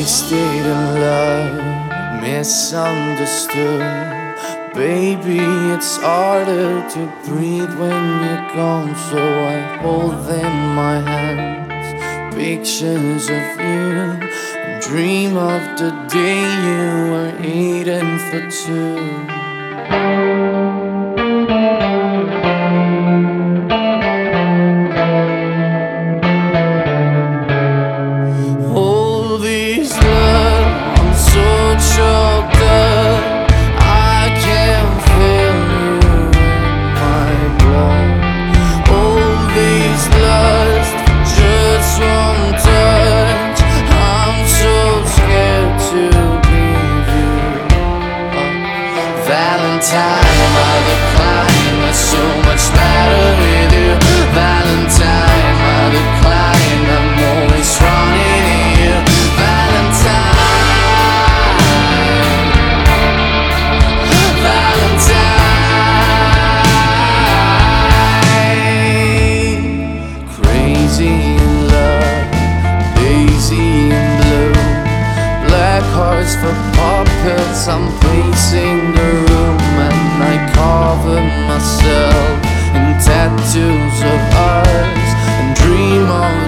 Wasted in love, misunderstood. Baby, it's harder to breathe when you're gone, so I hold in my hands pictures of you and dream of the day you were eating for two. Valentine, I decline, there's so much better with you. Valentine, I decline, I'm always running to you. Valentine, Valentine. Crazy in love, lazy in blue. Black hearts for puppets, I'm pacing the room, and I cover myself in tattoos of ours and dream of